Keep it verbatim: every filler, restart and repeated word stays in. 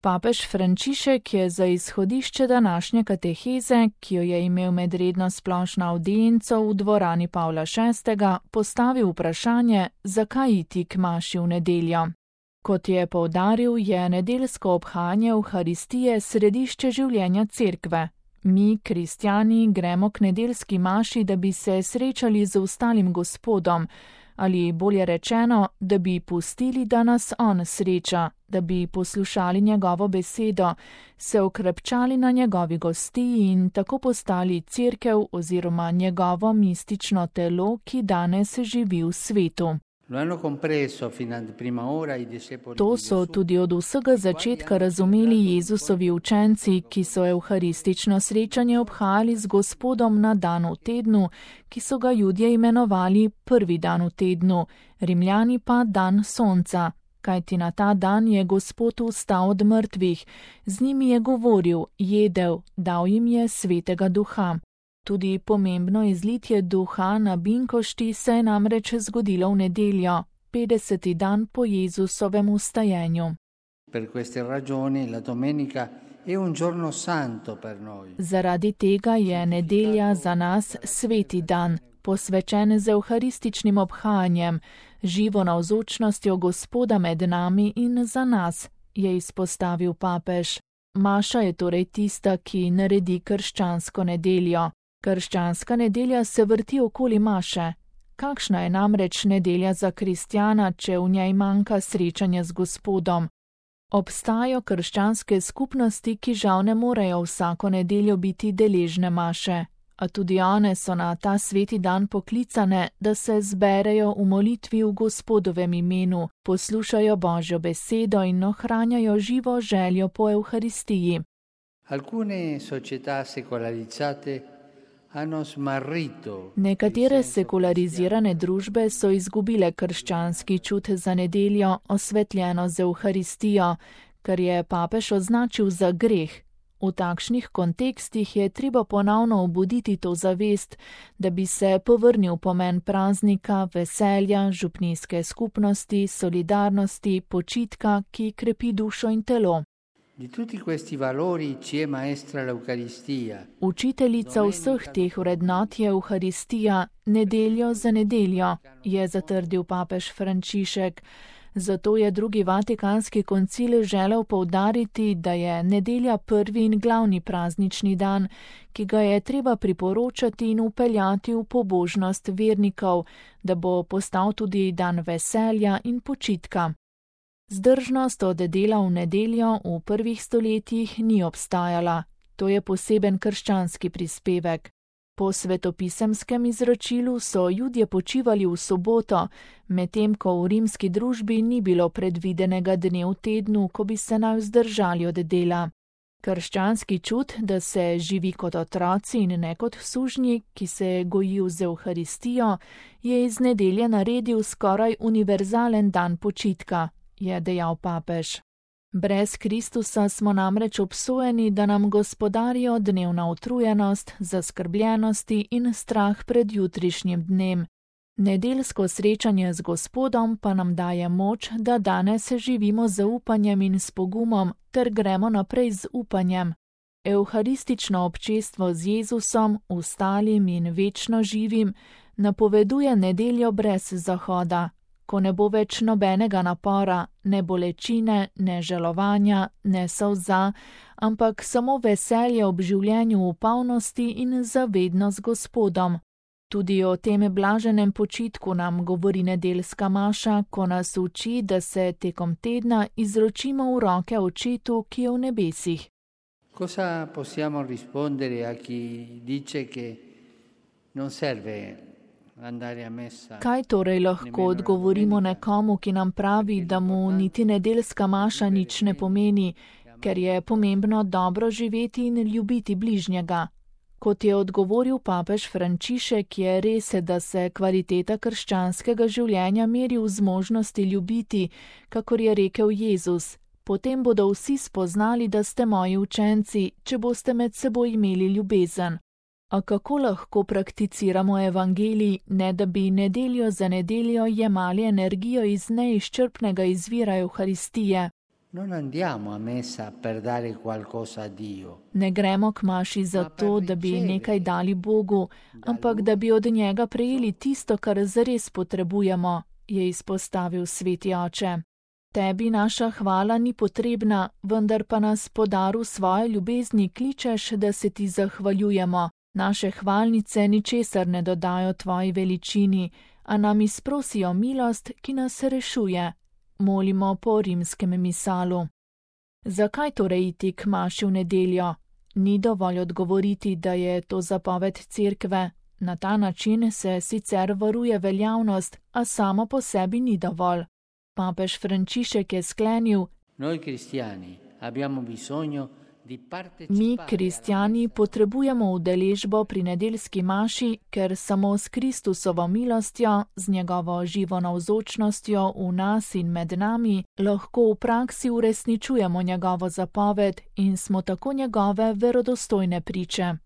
Papež Frančišek je za izhodišče današnje kateheze, ki jo je imel med redno splošno avdienco v dvorani Pavla šestega, postavil vprašanje, zakaj iti k maši v nedeljo. Kot je poudaril, je nedeljsko obhajanje Evharistije središče življenja cerkve. Mi, kristjani, gremo k nedeljski maši, da bi se srečali z ostalim Gospodom, ali bolje rečeno, da bi pustili, da nas on sreča, da bi poslušali njegovo besedo, se okrepčali na njegovi gostiji in tako postali cerkev oziroma njegovo mistično telo, ki danes živi v svetu. To so tudi od vsega začetka razumeli Jezusovi učenci, ki so evharistično srečanje obhajali z Gospodom na dan v tednu, ki so ga Judje imenovali prvi dan v tednu, Rimljani pa dan sonca, kajti na ta dan je Gospod vstal od mrtvih, z njimi je govoril, jedel, dal jim je svetega duha. Tudi pomembno izlitje duha na binkošti se je namreč zgodilo v nedeljo, petdeseti dan po Jezusovem vstajenju. Zaradi tega je nedelja za nas sveti dan, posvečen z evharističnim obhajanjem, živo navzočnostjo Gospoda med nami in za nas, je izpostavil papež. Maša je torej tista, ki naredi krščansko nedeljo. Krščanska nedelja se vrti okoli maše. Kakšna je namreč nedelja za kristjana, če v njej manjka srečanja z Gospodom? Obstajajo krščanske skupnosti, ki žal ne morejo vsako nedeljo biti deležne maše, a tudi one so na ta sveti dan poklicane, da se zberejo v molitvi v Gospodovem imenu, poslušajo Božjo besedo in ohranjajo živo željo po Evharistiji. Alcune società secolarizzate Nekatere sekularizirane družbe so izgubile krščanski čut za nedeljo, osvetljeno z Evharistijo, kar je papež označil za greh. V takšnih kontekstih je treba ponovno obuditi to zavest, da bi se povrnil pomen praznika, veselja, župnijske skupnosti, solidarnosti, počitka, ki krepi dušo in telo. Učiteljica vseh teh vrednot je Evharistija, nedeljo za nedeljo, je zatrdil papež Frančišek. Zato je drugi vatikanski koncil želel poudariti, da je nedelja prvi in glavni praznični dan, ki ga je treba priporočati in upeljati v pobožnost vernikov, da bo postal tudi dan veselja in počitka. Zdržnost od dela v nedeljo v prvih stoletjih ni obstajala. To je poseben krščanski prispevek. Po svetopisemskem izročilu so Judje počivali v soboto, medtem ko v rimski družbi ni bilo predvidenega dne v tednu, ko bi se naj vzdržali od dela. Krščanski čut, da se živi kot otroci in ne kot sužnji, ki se gojijo z Evharistijo, je iz nedelje naredil skoraj univerzalen dan počitka, je dejal papež. Brez Kristusa smo namreč obsojeni, da nam gospodarijo dnevna utrujenost, zaskrbljenosti in strah pred jutrišnjim dnem. Nedeljsko srečanje z Gospodom pa nam daje moč, da danes živimo z upanjem in s pogumom ter gremo naprej z upanjem. Evharistično občestvo z Jezusom, vstalim in večno živim, napoveduje nedeljo brez zahoda, ko ne bo več nobenega napora, ne bolečine, ne žalovanja, ne solza, ampak samo veselje ob življenju v polnosti in zavedno z Gospodom. Tudi o tem blaženem počitku nam govori nedeljska maša, ko nas uči, da se tekom tedna izročimo v roke Očetu, ki je v nebesih. Cosa possiamo rispondere a chi dice che non serve Kaj torej lahko odgovorimo nekomu, ki nam pravi, da mu niti nedeljska maša nič ne pomeni, ker je pomembno dobro živeti in ljubiti bližnjega? Kot je odgovoril papež Frančišek, je res, da se kvaliteta krščanskega življenja meri v zmožnosti ljubiti, kakor je rekel Jezus. Potem bodo vsi spoznali, da ste moji učenci, če boste med seboj imeli ljubezen. A kako lahko prakticiramo evangelij, ne da bi nedeljo za nedeljo jemali energijo iz neizčrpnega izvira Evharistije? Non andiamo a messa per dare qualcosa a Dio. Ne gremo k maši zato, da bi nekaj dali Bogu, ampak da bi od njega prejeli tisto, kar zares potrebujemo, je izpostavil sveti oče. Tebi naša hvala ni potrebna, vendar pa nas po daru svoje ljubezni kličeš, da se ti zahvaljujemo. Naše hvalnice ničesar ne dodajo tvoji veličini, a nam izprosijo milost, ki nas rešuje. Molimo po rimskem misalu. Zakaj torej iti k maši v nedeljo? Ni dovolj odgovoriti, da je to zapoved cerkve. Na ta način se sicer varuje veljavnost, a samo po sebi ni dovolj. Papež Frančišek je sklenil: Mi, kristjani, potrebujemo udeležbo pri nedeljski maši, ker samo s Kristusovo milostjo, z njegovo živo navzočnostjo v nas in med nami, lahko v praksi uresničujemo njegovo zapoved in smo tako njegove verodostojne priče.